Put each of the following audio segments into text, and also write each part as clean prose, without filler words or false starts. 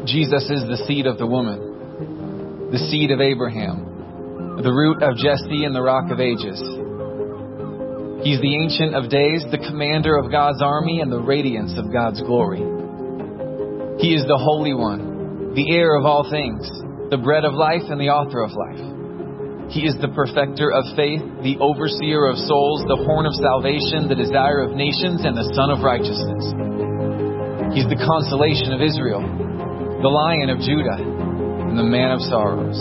Jesus is the seed of the woman, the seed of Abraham, the root of Jesse and the rock of ages. He's the Ancient of Days, the commander of God's army, and the radiance of God's glory. He is the Holy One, the heir of all things, the bread of life and the author of life. He is the perfecter of faith, the overseer of souls, the horn of salvation, the desire of nations, and the Son of righteousness. He's the consolation of Israel, the Lion of Judah, and the Man of sorrows.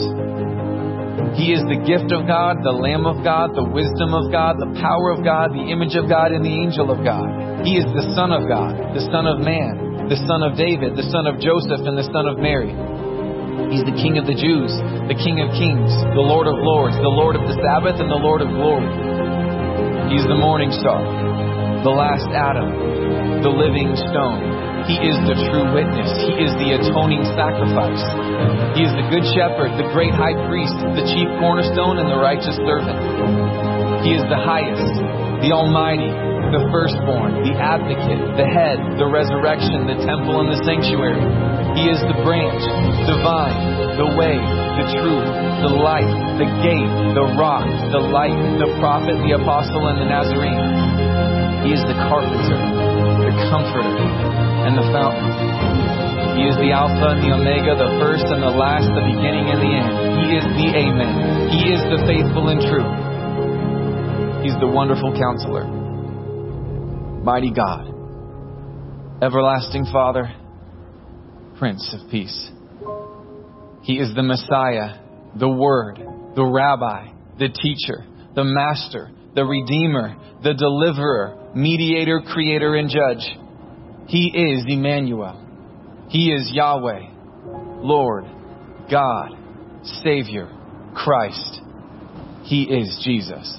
He is the gift of God, the Lamb of God, the wisdom of God, the power of God, the image of God, and the angel of God. He is the Son of God, the Son of Man, the Son of David, the Son of Joseph, and the Son of Mary. He's the King of the Jews, the King of kings, the Lord of lords, the Lord of the Sabbath, and the Lord of glory. He's the morning star, the last Adam, the living stone. He is the true witness. He is the atoning sacrifice. He is the good shepherd, the great high priest, the chief cornerstone, and the righteous servant. He is the highest, the almighty, the firstborn, the advocate, the head, the resurrection, the temple, and the sanctuary. He is the branch, the vine, the way, the truth, the light, the gate, the rock, the light, the prophet, the apostle, and the Nazarene. He is the carpenter, the comforter, and the fountain. He is the Alpha and the Omega, the first and the last, the beginning and the end. He is the Amen. He is the faithful and true. He's the wonderful counselor, mighty God, everlasting Father, Prince of Peace. He is the Messiah, the Word, the Rabbi, the Teacher, the Master, the Redeemer, the Deliverer, Mediator, Creator, and Judge. He is Emmanuel. He is Yahweh, Lord, God, Savior, Christ. He is Jesus.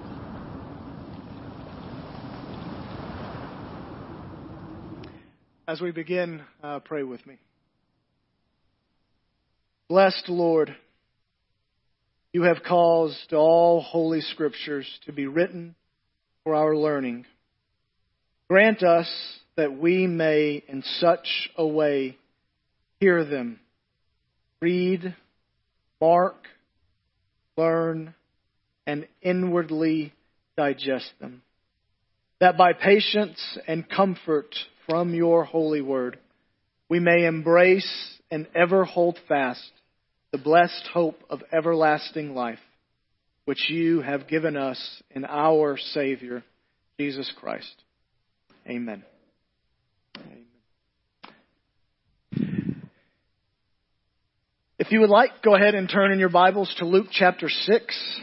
As we begin, pray with me. Blessed Lord, you have caused all holy scriptures to be written for our learning. Grant us that we may in such a way hear them, read, mark, learn, and inwardly digest them, that by patience and comfort from your holy word, we may embrace and ever hold fast the blessed hope of everlasting life, which you have given us in our Savior, Jesus Christ. Amen. If you would like, go ahead and turn in your Bibles to Luke chapter 6.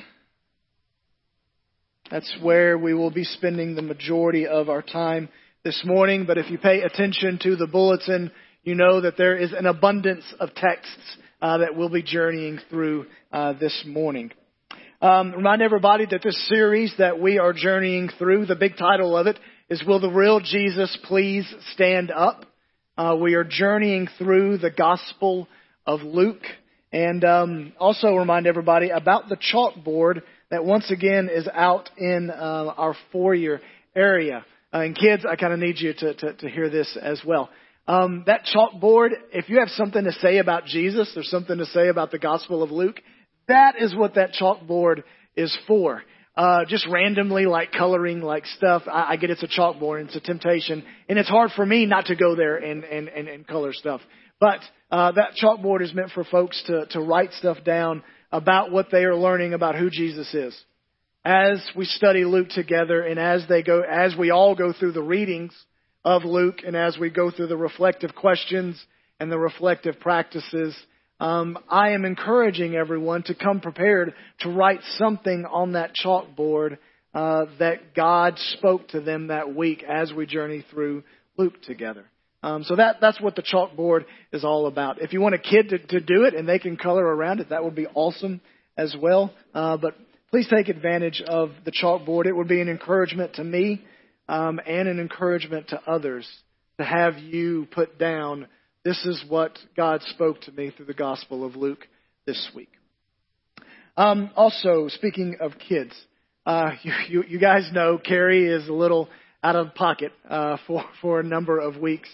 That's where we will be spending the majority of our time this morning. But if you pay attention to the bulletin, you know that there is an abundance of texts that we'll be journeying through this morning. Remind everybody that this series that we are journeying through, the big title of it is Will the Real Jesus Please Stand Up? We are journeying through the Gospel of Luke. And also remind everybody about the chalkboard that once again is out in our foyer area. And kids, I kind of need you to hear this as well. That chalkboard, if you have something to say about Jesus or something to say about the Gospel of Luke, that is what that chalkboard is for. Just randomly like coloring like stuff. I get it's a chalkboard and it's a temptation. And it's hard for me not to go there and color stuff. But that chalkboard is meant for folks to write stuff down about what they are learning about who Jesus is. As we study Luke together and as we all go through the readings of Luke and as we go through the reflective questions and the reflective practices, I am encouraging everyone to come prepared to write something on that chalkboard that God spoke to them that week as we journey through Luke together. So that's what the chalkboard is all about. If you want a kid to do it and they can color around it, that would be awesome as well. But please take advantage of the chalkboard. It would be an encouragement to me and an encouragement to others to have you put down, this is what God spoke to me through the Gospel of Luke this week. Also, speaking of kids, you guys know Carrie is a little out of pocket for a number of weeks.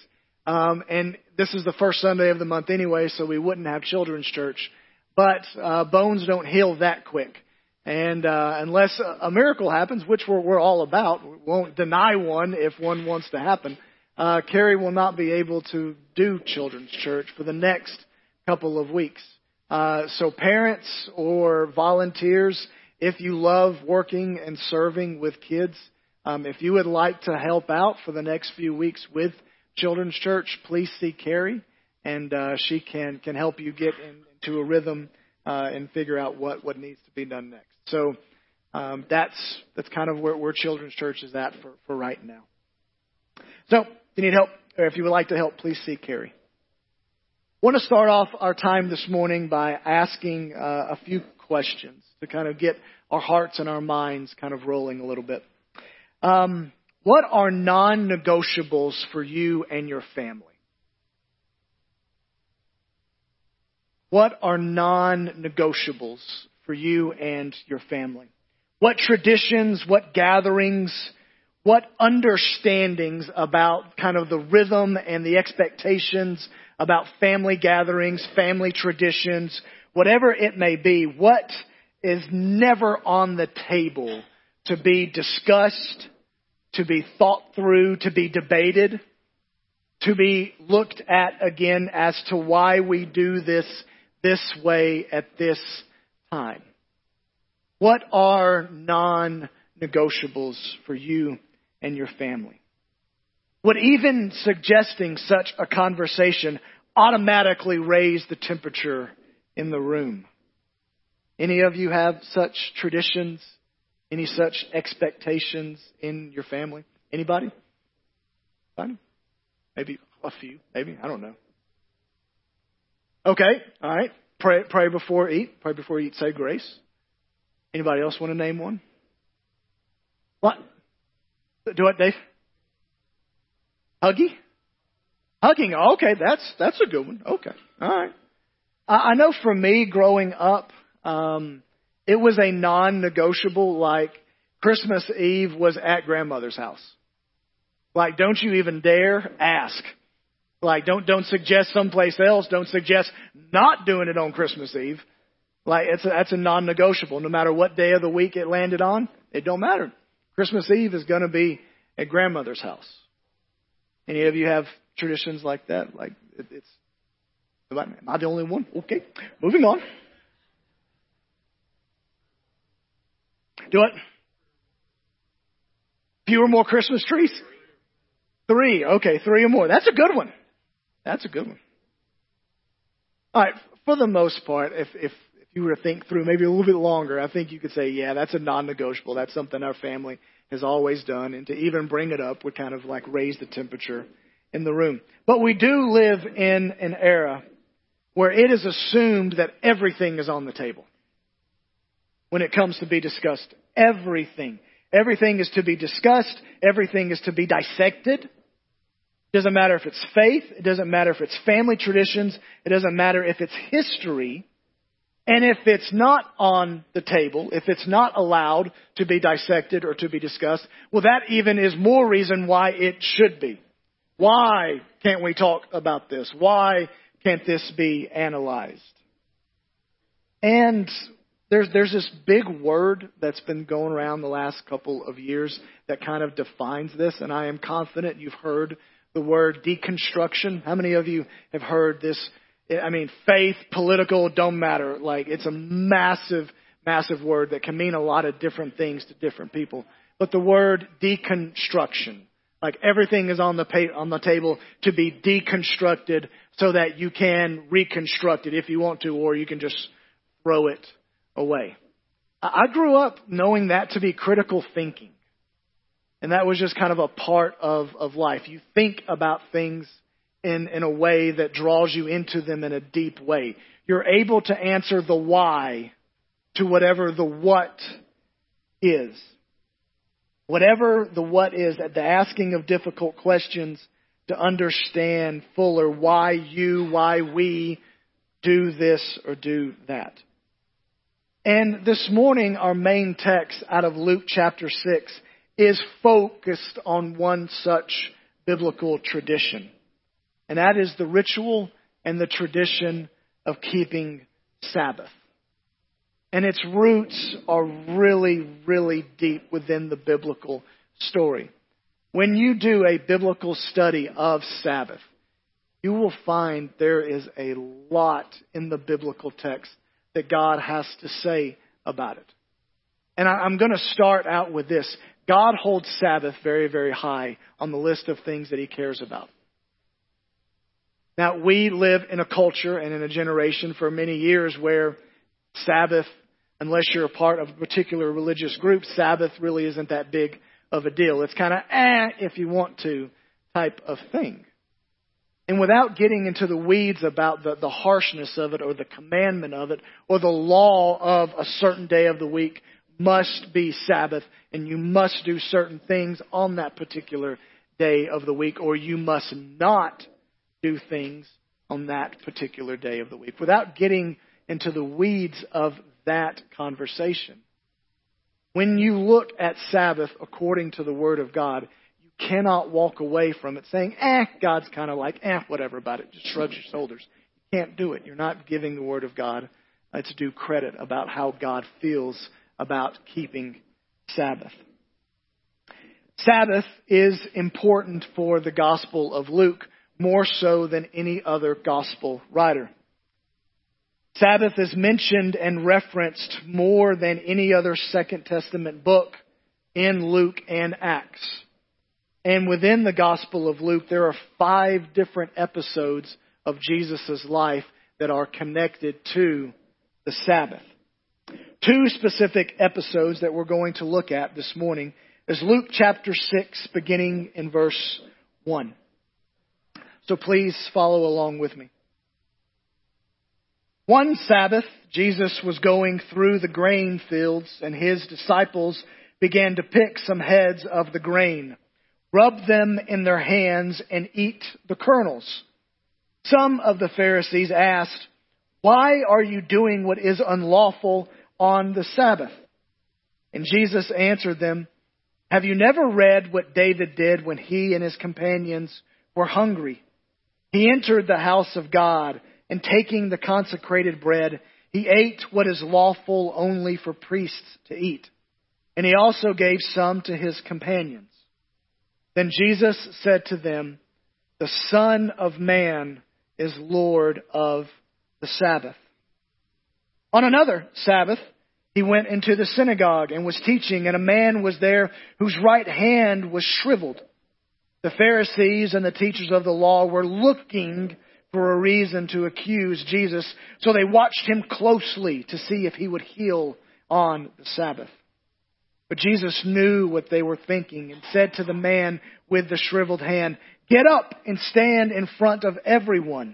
And this is the first Sunday of the month anyway, so we wouldn't have children's church. But bones don't heal that quick. And unless a miracle happens, which we're all about, we won't deny one if one wants to happen, Carrie will not be able to do children's church for the next couple of weeks. So parents or volunteers, if you love working and serving with kids, if you would like to help out for the next few weeks with children's church, please see Carrie, and she can help you get into a rhythm and figure out what needs to be done next. So that's kind of where children's church is at for right now. So if you need help, or if you would like to help, please see Carrie. I want to start off our time this morning by asking a few questions to kind of get our hearts and our minds kind of rolling a little bit. What are non-negotiables for you and your family? What are non-negotiables for you and your family? What traditions, what gatherings, what understandings about kind of the rhythm and the expectations about family gatherings, family traditions, whatever it may be, what is never on the table to be discussed, to be thought through, to be debated, to be looked at again as to why we do this way at this time? What are non-negotiables for you and your family? Would even suggesting such a conversation automatically raise the temperature in the room? Any of you have such traditions? Any such expectations in your family? Anybody? Maybe a few. Maybe. I don't know. Okay. All right. Pray before eat. Pray before you eat. Say grace. Anybody else want to name one? What? Do it, Dave. Hugging. Okay, that's a good one. Okay. All right. I know for me growing up, it was a non-negotiable, like Christmas Eve was at grandmother's house. Like, don't you even dare ask. Like, don't suggest someplace else. Don't suggest not doing it on Christmas Eve. Like, that's a non-negotiable. No matter what day of the week it landed on, it don't matter. Christmas Eve is going to be at grandmother's house. Any of you have traditions like that? Like, am I the only one? Okay, moving on. Do it. Few or more Christmas trees? 3. Okay, 3 or more. That's a good one. All right. For the most part, if you were to think through maybe a little bit longer, I think you could say, yeah, that's a non-negotiable. That's something our family has always done. And to even bring it up would kind of like raise the temperature in the room. But we do live in an era where it is assumed that everything is on the table. When it comes to be discussed, everything is to be discussed. Everything is to be dissected. It doesn't matter if it's faith. It doesn't matter if it's family traditions. It doesn't matter if it's history. And if it's not on the table, if it's not allowed to be dissected or to be discussed, well, that even is more reason why it should be. Why can't we talk about this? Why can't this be analyzed? And there's this big word that's been going around the last couple of years that kind of defines this, and I am confident you've heard the word deconstruction. How many of you have heard this? I mean, faith, political, don't matter. Like, it's a massive, massive word that can mean a lot of different things to different people. But the word deconstruction, like everything is on the table to be deconstructed so that you can reconstruct it if you want to, or you can just throw it away. I grew up knowing that to be critical thinking. And that was just kind of a part of life. You think about things in a way that draws you into them in a deep way. You're able to answer the why to whatever the what is. Whatever the what is, at the asking of difficult questions to understand fuller why we do this or do that. And this morning, our main text out of Luke chapter 6 is focused on one such biblical tradition. And that is the ritual and the tradition of keeping Sabbath. And its roots are really, really deep within the biblical story. When you do a biblical study of Sabbath, you will find there is a lot in the biblical text that God has to say about it. And I'm going to start out with this. God holds Sabbath very, very high on the list of things that He cares about. Now, we live in a culture and in a generation for many years where Sabbath, unless you're a part of a particular religious group, Sabbath really isn't that big of a deal. It's kind of, if you want to, type of thing. And without getting into the weeds about the harshness of it or the commandment of it or the law of a certain day of the week must be Sabbath and you must do certain things on that particular day of the week, or you must not do things on that particular day of the week. Without getting into the weeds of that conversation, when you look at Sabbath according to the Word of God, you cannot walk away from it saying, God's kind of like, whatever about it. Just shrugs your shoulders. You can't do it. You're not giving the Word of God its due credit about how God feels about keeping Sabbath. Sabbath is important for the Gospel of Luke, more so than any other Gospel writer. Sabbath is mentioned and referenced more than any other Second Testament book in Luke and Acts. And within the Gospel of Luke, there are 5 different episodes of Jesus' life that are connected to the Sabbath. 2 specific episodes that we're going to look at this morning is Luke chapter 6, beginning in verse 1. So please follow along with me. One Sabbath, Jesus was going through the grain fields, and His disciples began to pick some heads of the grain, rub them in their hands, and eat the kernels. Some of the Pharisees asked, "Why are you doing what is unlawful on the Sabbath?" And Jesus answered them, "Have you never read what David did when he and his companions were hungry? He entered the house of God, and taking the consecrated bread, He ate what is lawful only for priests to eat. And He also gave some to His companions. Then Jesus said to them, 'The Son of Man is Lord of the Sabbath.' On another Sabbath, He went into the synagogue and was teaching, and a man was there whose right hand was shriveled. The Pharisees and the teachers of the law were looking for a reason to accuse Jesus, so they watched Him closely to see if He would heal on the Sabbath. But Jesus knew what they were thinking and said to the man with the shriveled hand, 'Get up and stand in front of everyone.'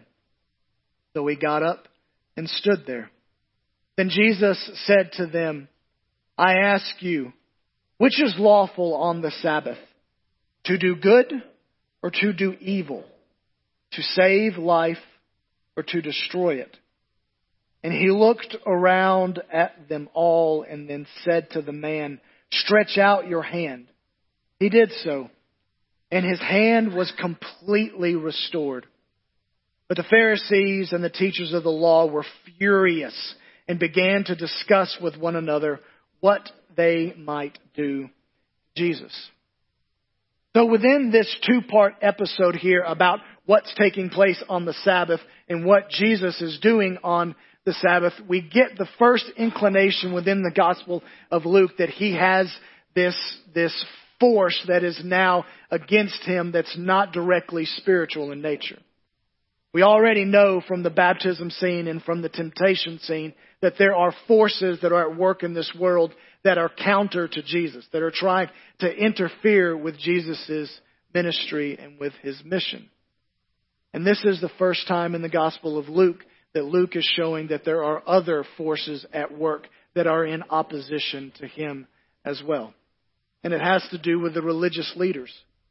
So he got up and stood there. Then Jesus said to them, 'I ask you, which is lawful on the Sabbath, to do good or to do evil, to save life or to destroy it?' And He looked around at them all and then said to the man, 'Stretch out your hand.' He did so, and his hand was completely restored. But the Pharisees and the teachers of the law were furious and began to discuss with one another what they might do to Jesus." So within this 2-part episode here about what's taking place on the Sabbath and what Jesus is doing on the Sabbath, we get the first inclination within the Gospel of Luke that He has this force that is now against Him that's not directly spiritual in nature. We already know from the baptism scene and from the temptation scene that there are forces that are at work in this world that are counter to Jesus, that are trying to interfere with Jesus' ministry and with His mission. And this is the first time in the Gospel of Luke that Luke is showing that there are other forces at work that are in opposition to Him as well. And it has to do with the religious leaders.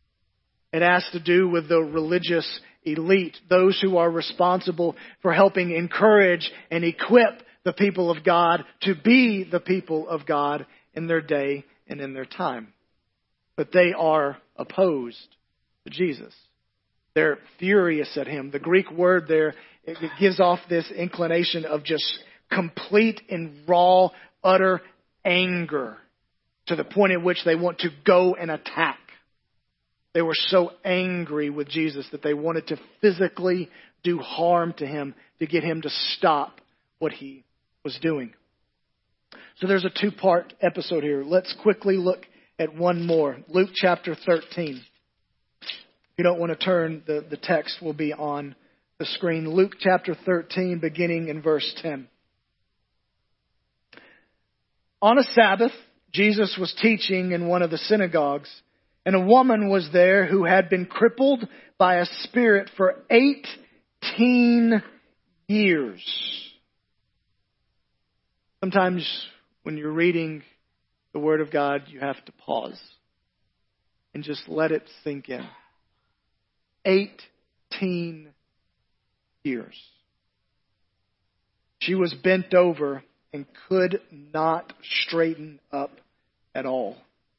It has to do with the religious elite, those who are responsible for helping encourage and equip the people of God to be the people of God in their day and in their time. But they are opposed to Jesus. They're furious at him. The Greek word there, it gives off this inclination of just complete and raw, utter anger to the point at which they want to go and attack. They were so angry with Jesus that they wanted to physically do harm to him to get him to stop what he was doing. So there's a two-part episode here. Let's quickly look at one more. Luke chapter 13. If you don't want to turn, the text will be on the screen. Luke chapter 13, beginning in verse 10. On a Sabbath, Jesus was teaching in one of the synagogues, and a woman was there who had been crippled by a spirit for 18 years. Sometimes when you're reading the Word of God, you have to pause and just let it sink in. 18 years. She was bent over and could not straighten up at all.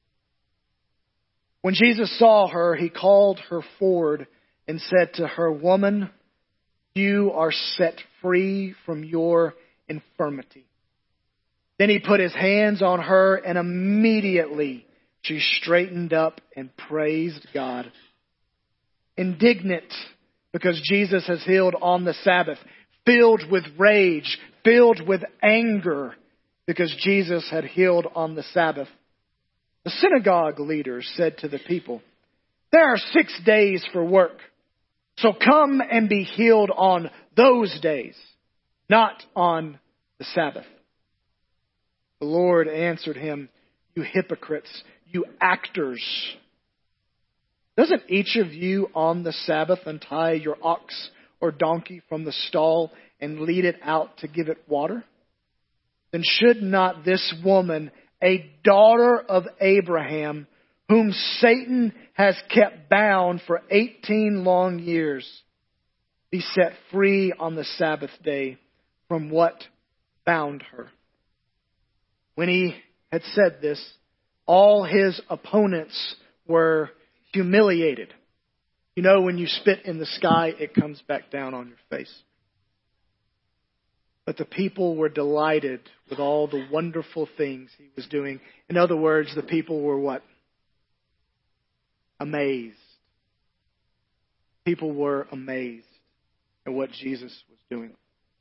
When Jesus saw her, he called her forward and said to her, "Woman, you are set free from your infirmity." Then he put his hands on her, and immediately she straightened up and praised God. Indignant because Jesus has healed on the Sabbath, filled with rage, filled with anger because Jesus had healed on the Sabbath, the synagogue leaders said to the people, "There are 6 days for work, so come and be healed on those days, not on the Sabbath." The Lord answered him, "You hypocrites, you actors. Doesn't each of you on the Sabbath untie your ox or donkey from the stall and lead it out to give it water? Then should not this woman, a daughter of Abraham, whom Satan has kept bound for 18 long years, be set free on the Sabbath day from what bound her?" When he had said this, all his opponents were humiliated. You know, when you spit in the sky, it comes back down on your face. But the people were delighted with all the wonderful things he was doing. In other words, the people were what? Amazed. People were amazed at what Jesus was doing.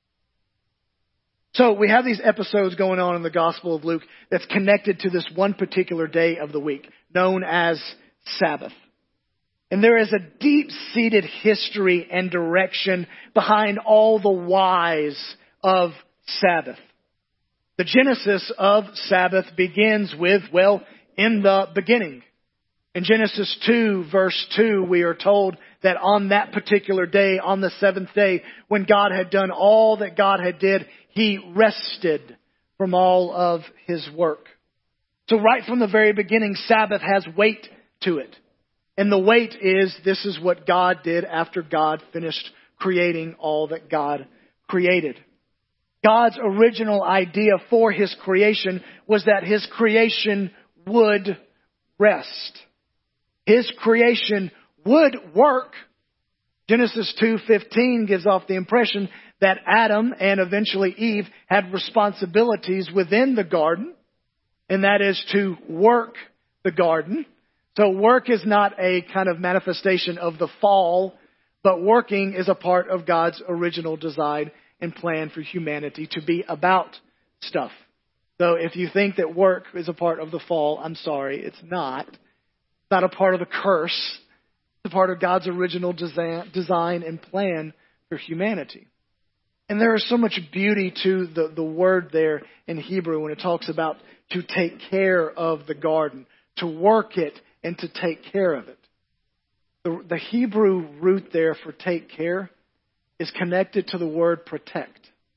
So we have these episodes going on in the Gospel of Luke that's connected to this one particular day of the week, known as Sabbath. And there is a deep-seated history and direction behind all the whys of Sabbath. The genesis of Sabbath begins with, in the beginning. In Genesis 2, verse 2, we are told that on that particular day, on the seventh day, when God had done all that God had did, He rested from all of His work. So right from the very beginning, Sabbath has weight to it. And the weight is, this is what God did after God finished creating all that God created. God's original idea for His creation was that His creation would rest. His creation would work. Genesis 2:15 gives off the impression that Adam and eventually Eve had responsibilities within the garden, and that is to work the garden. So work is not a kind of manifestation of the fall, but working is a part of God's original design and plan for humanity to be about stuff. So if you think that work is a part of the fall, I'm sorry, it's not. It's not a part of the curse. It's a part of God's original design and plan for humanity. And there is so much beauty to the word there in Hebrew when it talks about to take care of the garden, to work it and to take care of it. The Hebrew root there for take care is connected to the word protect.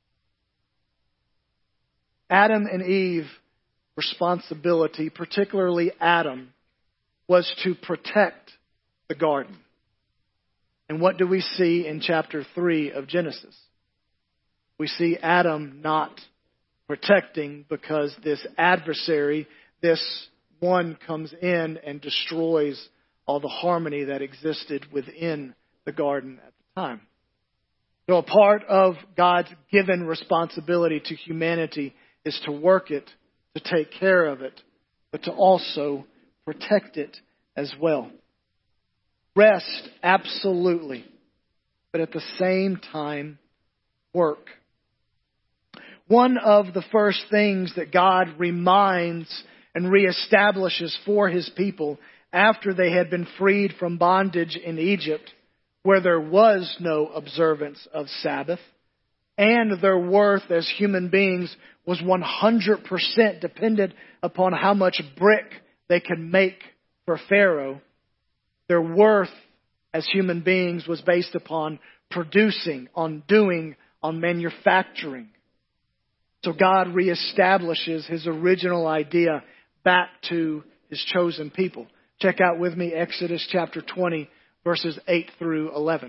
Adam and Eve's responsibility, particularly Adam, was to protect the garden. And what do we see in chapter 3 of Genesis? We see Adam not protecting because this adversary, this one, comes in and destroys all the harmony that existed within the garden at the time. So a part of God's given responsibility to humanity is to work it, to take care of it, but to also protect it as well. Rest, absolutely, but at the same time, work. One of the first things that God reminds and reestablishes for His people after they had been freed from bondage in Egypt, where there was no observance of Sabbath, and their worth as human beings was 100% dependent upon how much brick they could make for Pharaoh. Their worth as human beings was based upon producing, on doing, on manufacturing. So God reestablishes His original idea back to His chosen people. Check out with me Exodus chapter 20, verses 8 through 11.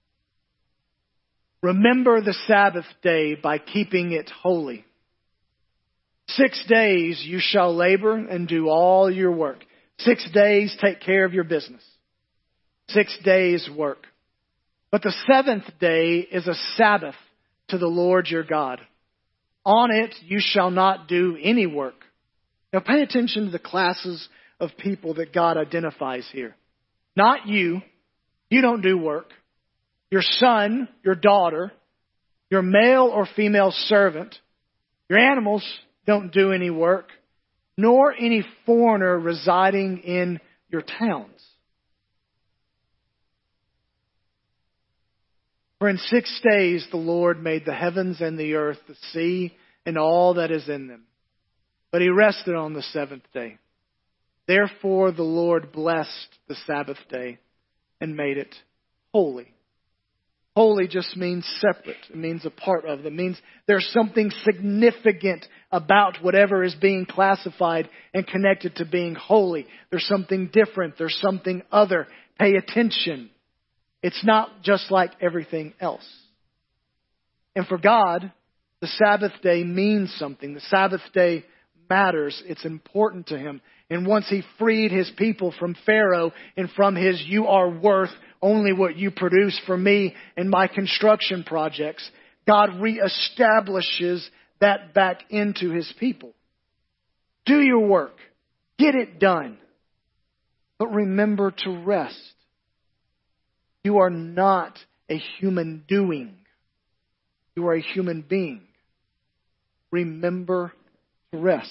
Remember the Sabbath day by keeping it holy. 6 days you shall labor and do all your work. 6 days take care of your business. 6 days work. But the seventh day is a Sabbath to the Lord your God. On it you shall not do any work. Now pay attention to the classes of people that God identifies here. Not you. You don't do work. Your son, your daughter, your male or female servant, your animals don't do any work, nor any foreigner residing in your towns. For in 6 days the Lord made the heavens and the earth, the sea, and all that is in them. But He rested on the seventh day. Therefore the Lord blessed the Sabbath day and made it holy. Holy just means separate. It means a part of. It means there's something significant about whatever is being classified and connected to being holy. There's something different. There's something other. Pay attention. It's not just like everything else. And for God, the Sabbath day means something. The Sabbath day matters. It's important to Him. And once He freed His people from Pharaoh and from his "you are worth only what you produce for me and my construction projects," God reestablishes that back into His people. Do your work. Get it done. But remember to rest. You are not a human doing. You are a human being. Remember to rest.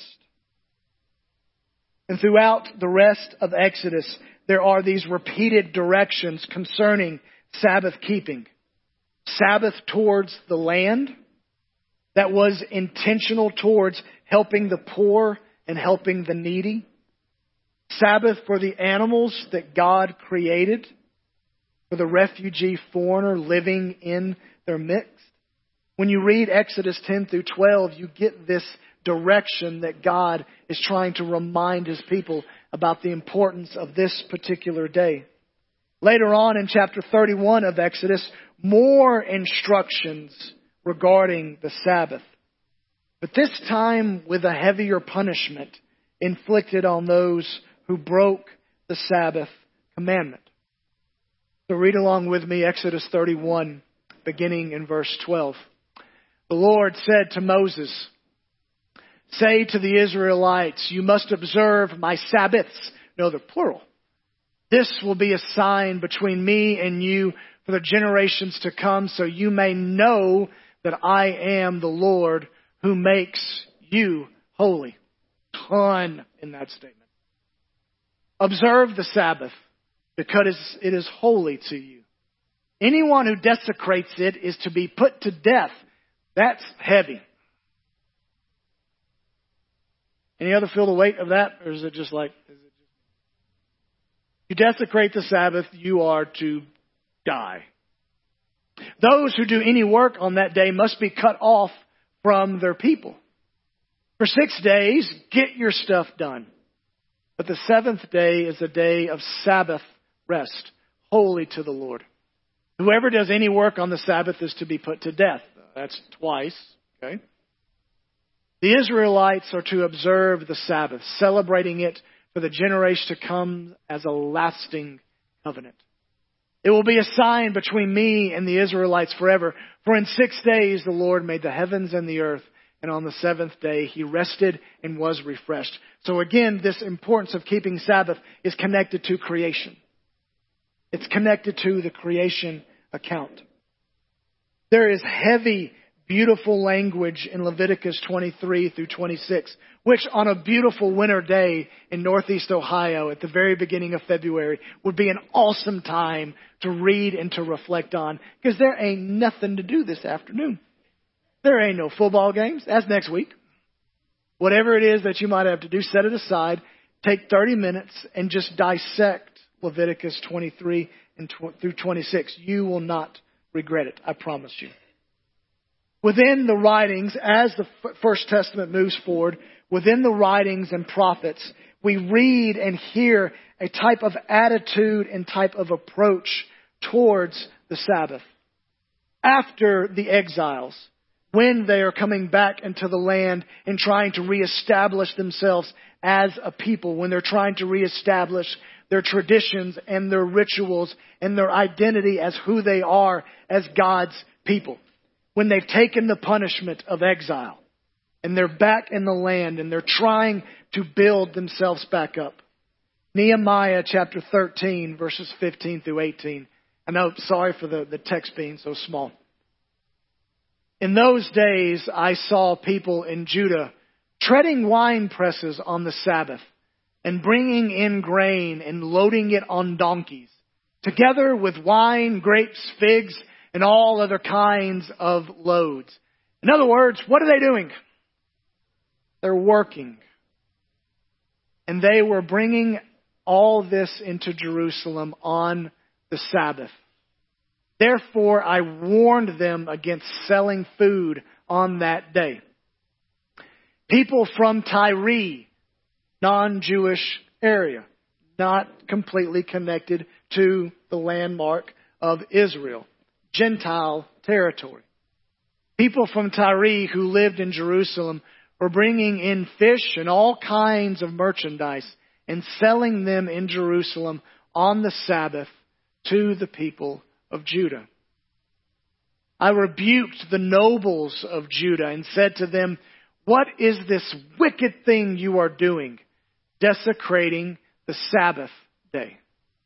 And throughout the rest of Exodus, there are these repeated directions concerning Sabbath keeping. Sabbath towards the land that was intentional towards helping the poor and helping the needy. Sabbath for the animals that God created, for the refugee foreigner living in their midst. When you read Exodus 10 through 12, you get this direction that God is trying to remind His people about the importance of this particular day. Later on in chapter 31 of Exodus, more instructions regarding the Sabbath. But this time with a heavier punishment inflicted on those who broke the Sabbath commandment. So read along with me Exodus 31, beginning in verse 12. The Lord said to Moses, "Say to the Israelites, you must observe my Sabbaths." No, they're plural. "This will be a sign between me and you for the generations to come, so you may know that I am the Lord who makes you holy." Ton in that statement. Observe the Sabbath because it is holy to you. Anyone who desecrates it is to be put to death. That's heavy. Any other feel the weight of that? Or is it just like, you desecrate the Sabbath, you are to die. Those who do any work on that day must be cut off from their people. For 6 days, get your stuff done. But the seventh day is a day of Sabbath rest, holy to the Lord. Whoever does any work on the Sabbath is to be put to death. That's twice, okay? The Israelites are to observe the Sabbath, celebrating it for the generations to come as a lasting covenant. It will be a sign between me and the Israelites forever. For in 6 days the Lord made the heavens and the earth, and on the seventh day He rested and was refreshed. So again, this importance of keeping Sabbath is connected to creation. It's connected to the creation account. There is heavy, beautiful language in Leviticus 23 through 26, which on a beautiful winter day in Northeast Ohio at the very beginning of February would be an awesome time to read and to reflect on, because there ain't nothing to do this afternoon. There ain't no football games. That's next week. Whatever it is that you might have to do, set it aside. Take 30 minutes and just dissect Leviticus 23 through 26. You will not regret it. I promise you. Within the writings, as the First Testament moves forward, within the writings and prophets, we read and hear a type of attitude and type of approach towards the Sabbath. After the exiles, when they are coming back into the land and trying to reestablish themselves as a people, when they're trying to reestablish their traditions and their rituals and their identity as who they are as God's people. When they've taken the punishment of exile and they're back in the land and they're trying to build themselves back up. Nehemiah chapter 13, verses 15 through 18. I know, sorry for the text being so small. In those days, I saw people in Judah treading wine presses on the Sabbath and bringing in grain and loading it on donkeys, together with wine, grapes, figs, and all other kinds of loads. In other words, what are they doing? They're working. And they were bringing all this into Jerusalem on the Sabbath. Therefore, I warned them against selling food on that day. People from Tyre, non-Jewish area, not completely connected to the landmark of Israel. Gentile territory. People from Tyre who lived in Jerusalem were bringing in fish and all kinds of merchandise and selling them in Jerusalem on the Sabbath to the people of Judah. I rebuked the nobles of Judah and said to them, "What is this wicked thing you are doing, desecrating the Sabbath day?"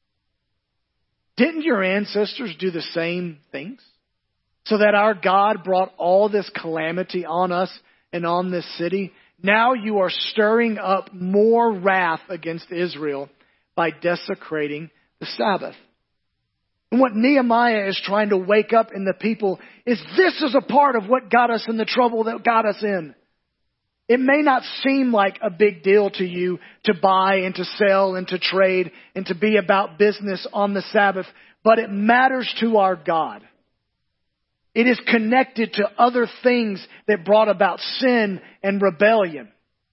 Didn't your ancestors do the same things? So that our God brought all this calamity on us and on this city. Now you are stirring up more wrath against Israel by desecrating the Sabbath. And what Nehemiah is trying to wake up in the people is this is a part of what got us in the trouble that got us in. It may not seem like a big deal to you to buy and to sell and to trade and to be about business on the Sabbath, but it matters to our God. It is connected to other things that brought about sin and rebellion.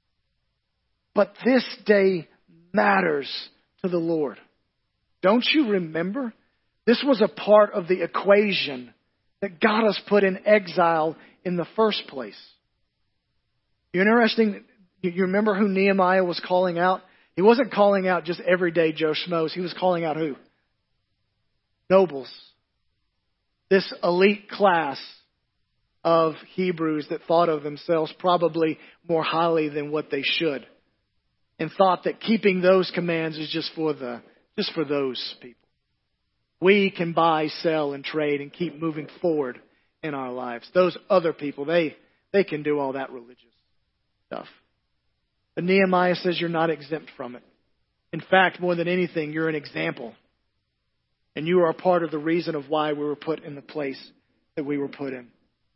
But this day matters to the Lord. Don't you remember? This was a part of the equation that got us put in exile in the first place. You're interesting. You remember who Nehemiah was calling out? He wasn't calling out just everyday Joe Schmoes. He was calling out who? Nobles. This elite class of Hebrews that thought of themselves probably more highly than what they should, and thought that keeping those commands is just for those people. We can buy, sell, and trade and keep moving forward in our lives. Those other people, they can do all that religious stuff. But Nehemiah says you're not exempt from it. In fact, more than anything, you're an example. And you are a part of the reason of why we were put in the place that we were put in.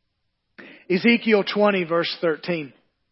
Ezekiel 20, verse 13.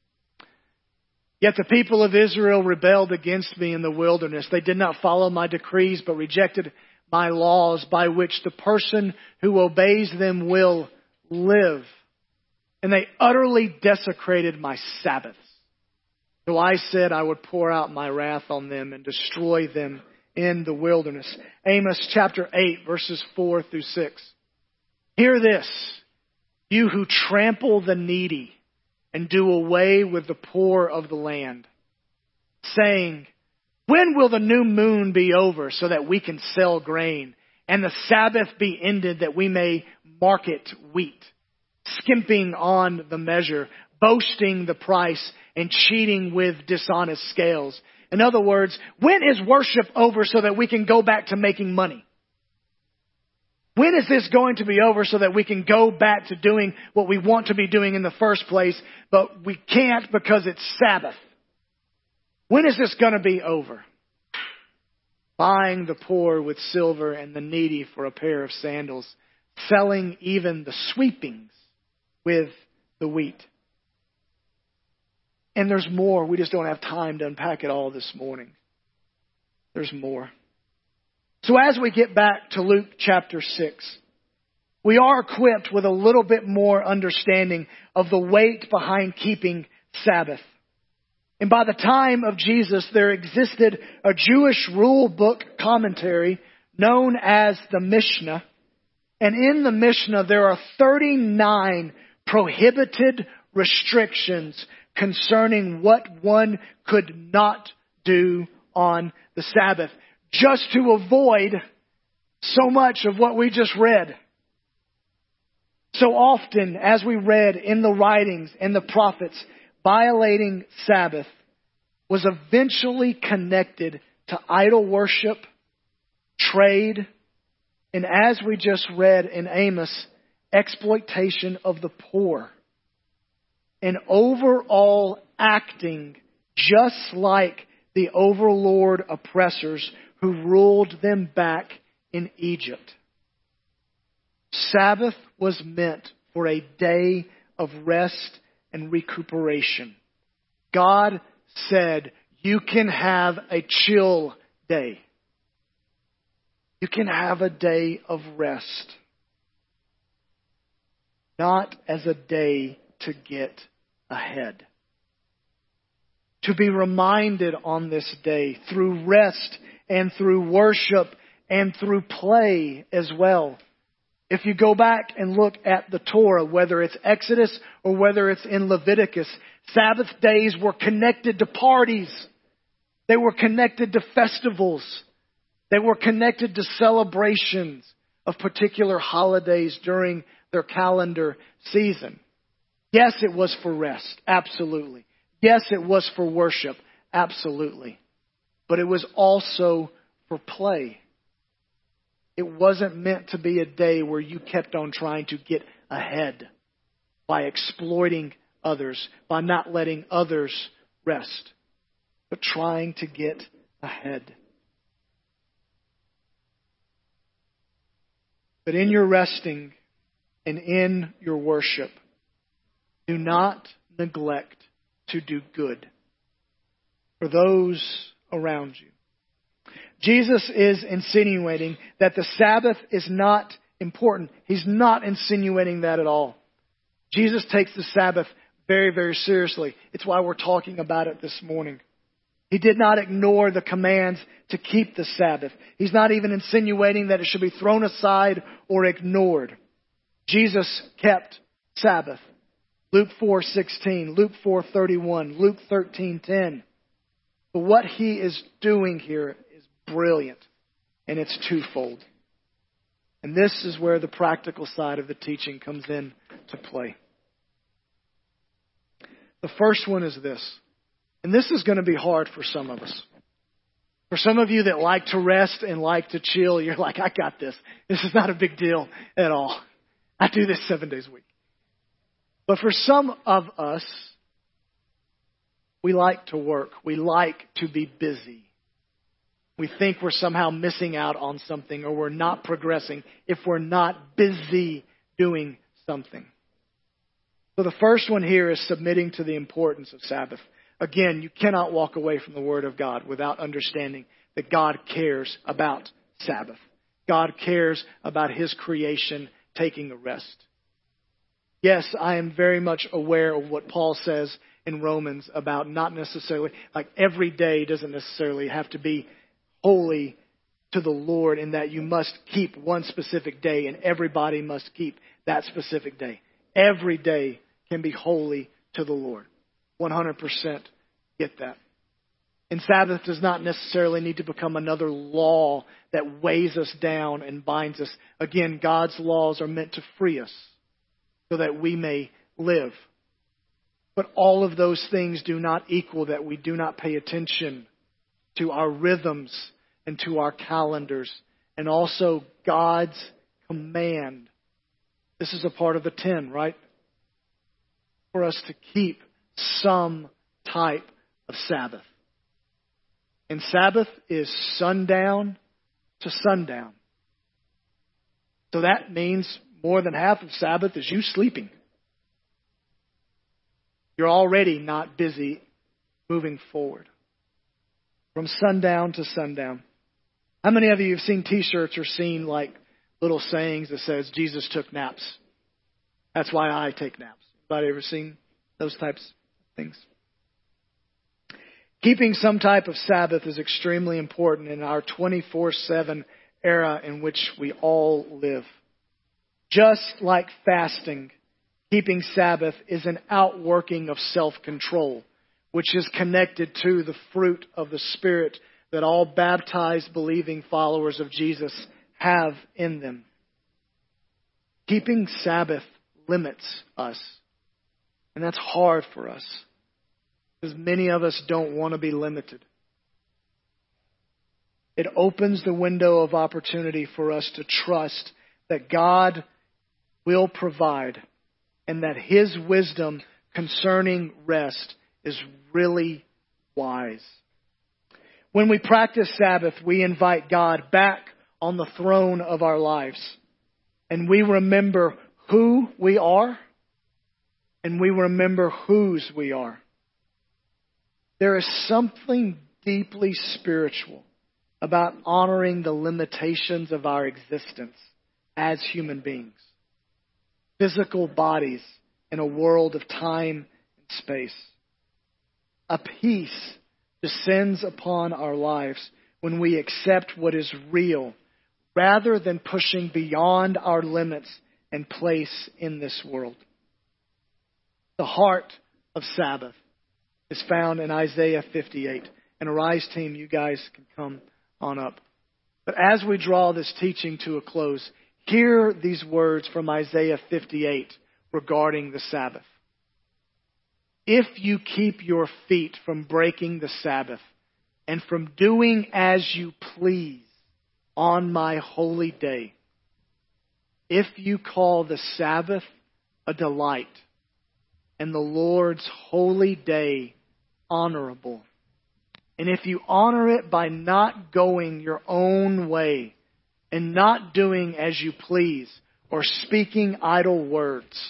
Yet the people of Israel rebelled against me in the wilderness. They did not follow my decrees, but rejected my laws, by which the person who obeys them will live. And they utterly desecrated my Sabbaths. So I said I would pour out my wrath on them and destroy them in the wilderness. Amos chapter 8, verses 4 through 6. Hear this, you who trample the needy and do away with the poor of the land, saying, when will the new moon be over so that we can sell grain and the Sabbath be ended that we may market wheat, skimping on the measure, boasting the price, and cheating with dishonest scales. In other words, when is worship over so that we can go back to making money? When is this going to be over so that we can go back to doing what we want to be doing in the first place, but we can't because it's Sabbath? When is this going to be over? Buying the poor with silver and the needy for a pair of sandals, selling even the sweepings with the wheat. And there's more. We just don't have time to unpack it all this morning. There's more. So as we get back to Luke chapter 6, we are equipped with a little bit more understanding of the weight behind keeping Sabbath. And by the time of Jesus, there existed a Jewish rule book commentary known as the Mishnah. And in the Mishnah, there are 39 prohibited restrictions concerning what one could not do on the Sabbath, just to avoid so much of what we just read. So often, as we read in the writings and the prophets, violating Sabbath was eventually connected to idol worship, trade, and as we just read in Amos, exploitation of the poor. And overall acting just like the overlord oppressors who ruled them back in Egypt. Sabbath was meant for a day of rest and recuperation. God said, you can have a chill day. You can have a day of rest. Not as a day to get ahead. To be reminded on this day through rest and through worship and through play as well. If you go back and look at the Torah, whether it's Exodus or whether it's in Leviticus, Sabbath days were connected to parties. They were connected to festivals. They were connected to celebrations of particular holidays during their calendar season. Yes, it was for rest. Absolutely. Yes, it was for worship. Absolutely. But it was also for play. It wasn't meant to be a day where you kept on trying to get ahead by exploiting others, by not letting others rest, but trying to get ahead. But in your resting and in your worship, do not neglect to do good for those around you. Jesus is insinuating that the Sabbath is not important. He's not insinuating that at all. Jesus takes the Sabbath very, very seriously. It's why we're talking about it this morning. He did not ignore the commands to keep the Sabbath. He's not even insinuating that it should be thrown aside or ignored. Jesus kept Sabbath. Luke 4:16, Luke 4:31, Luke 13:10. But what he is doing here is brilliant, and it's twofold. And this is where the practical side of the teaching comes in to play. The first one is this, and this is going to be hard for some of us. For some of you that like to rest and like to chill, you're like, I got this. This is not a big deal at all. I do this 7 days a week. But for some of us, we like to work. We like to be busy. We think we're somehow missing out on something or we're not progressing if we're not busy doing something. So the first one here is submitting to the importance of Sabbath. Again, you cannot walk away from the Word of God without understanding that God cares about Sabbath. God cares about His creation taking a rest. Yes, I am very much aware of what Paul says in Romans about not necessarily, like every day doesn't necessarily have to be holy to the Lord in that you must keep one specific day and everybody must keep that specific day. Every day can be holy to the Lord. 100% get that. And Sabbath does not necessarily need to become another law that weighs us down and binds us. Again, God's laws are meant to free us so that we may live. But all of those things do not equal that we do not pay attention to our rhythms and to our calendars. And also God's command. This is a part of the 10, right? For us to keep some type of Sabbath. And Sabbath is sundown to sundown. So that means more than half of Sabbath is you sleeping. You're already not busy moving forward. From sundown to sundown. How many of you have seen t-shirts or seen like little sayings that says Jesus took naps? That's why I take naps. Anybody ever seen those types of things? Keeping some type of Sabbath is extremely important in our 24/7 era in which we all live. Just like fasting, keeping Sabbath is an outworking of self-control, which is connected to the fruit of the Spirit that all baptized, believing followers of Jesus have in them. Keeping Sabbath limits us, and that's hard for us. Because many of us don't want to be limited. It opens the window of opportunity for us to trust that God will provide and that His wisdom concerning rest is really wise. When we practice Sabbath, we invite God back on the throne of our lives. And we remember who we are and we remember whose we are. There is something deeply spiritual about honoring the limitations of our existence as human beings. Physical bodies in a world of time and space. A peace descends upon our lives when we accept what is real rather than pushing beyond our limits and place in this world. The heart of Sabbath is found in Isaiah 58. And Arise team, you guys can come on up. But as we draw this teaching to a close, hear these words from Isaiah 58 regarding the Sabbath. If you keep your feet from breaking the Sabbath and from doing as you please on my holy day, if you call the Sabbath a delight and the Lord's holy day honorable, and if you honor it by not going your own way and not doing as you please or speaking idle words,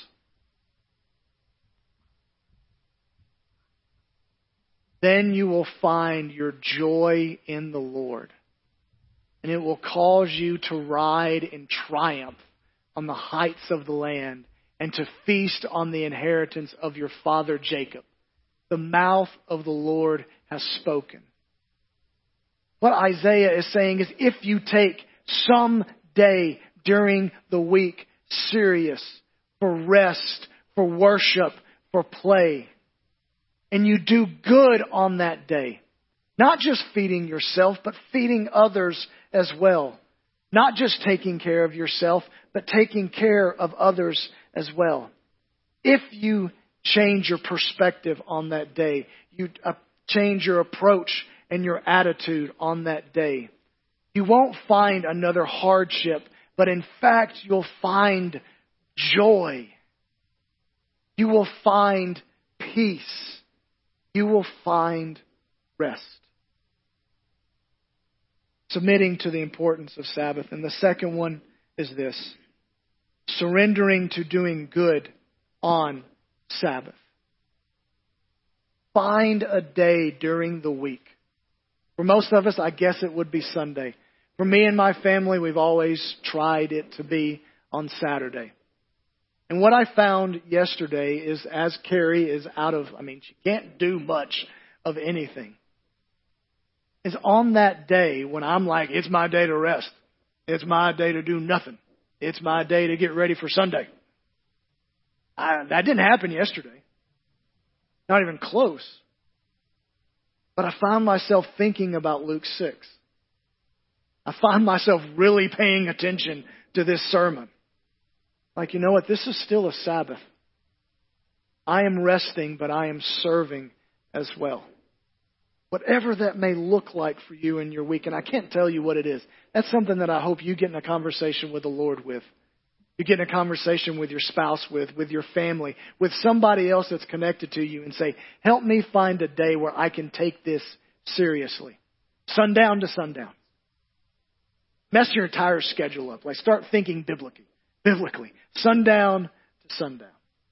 then you will find your joy in the Lord. And it will cause you to ride in triumph on the heights of the land and to feast on the inheritance of your father Jacob. The mouth of the Lord has spoken. What Isaiah is saying is if you take some day during the week serious for rest, for worship, for play, and you do good on that day, not just feeding yourself, but feeding others as well. Not just taking care of yourself, but taking care of others as well. If you change your perspective on that day, you change your approach and your attitude on that day, you won't find another hardship, but in fact, you'll find joy. You will find peace. You will find rest. Submitting to the importance of Sabbath. And the second one is this: surrendering to doing good on Sabbath. Find a day during the week. For most of us, I guess it would be Sunday. For me and my family, we've always tried it to be on Saturday. And what I found yesterday is, as Carrie is she can't do much of anything, is on that day when I'm like, it's my day to rest. It's my day to do nothing. It's my day to get ready for Sunday. That didn't happen yesterday. Not even close. But I found myself thinking about Luke 6. I find myself really paying attention to this sermon. Like, you know what? This is still a Sabbath. I am resting, but I am serving as well. Whatever that may look like for you in your week, and I can't tell you what it is. That's something that I hope you get in a conversation with the Lord with. You get in a conversation with your spouse with your family, with somebody else that's connected to you and say, help me find a day where I can take this seriously. Sundown to sundown. Mess your entire schedule up. Like, start thinking biblically. Sundown to sundown.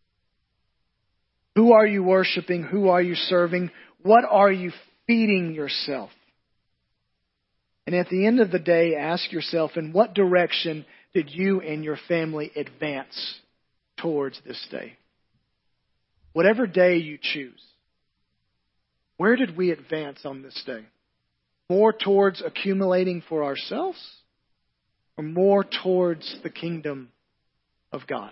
Who are you worshiping? Who are you serving? What are you feeding yourself? And at the end of the day, ask yourself, in what direction did you and your family advance towards this day? Whatever day you choose, where did we advance on this day? More towards accumulating for ourselves, or more towards the kingdom of God?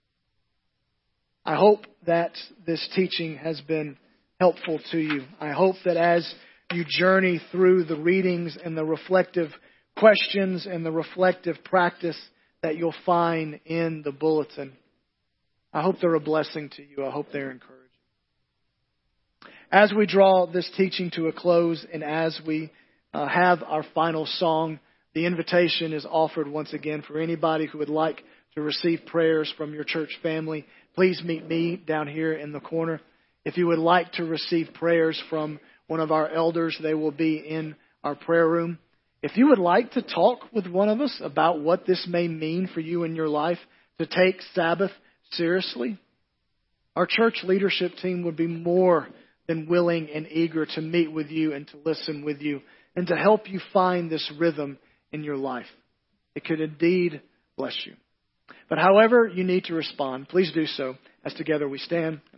I hope that this teaching has been helpful to you. I hope that as you journey through the readings and the reflective questions and the reflective practice that you'll find in the bulletin, I hope they're a blessing to you. I hope they're encouraging. As we draw this teaching to a close and as we have our final song, the invitation is offered once again for anybody who would like to receive prayers from your church family. Please meet me down here in the corner. If you would like to receive prayers from one of our elders, they will be in our prayer room. If you would like to talk with one of us about what this may mean for you in your life to take Sabbath seriously, our church leadership team would be more than willing and eager to meet with you and to listen with you and to help you find this rhythm in your life. It could indeed bless you. But however you need to respond, please do so as together we stand.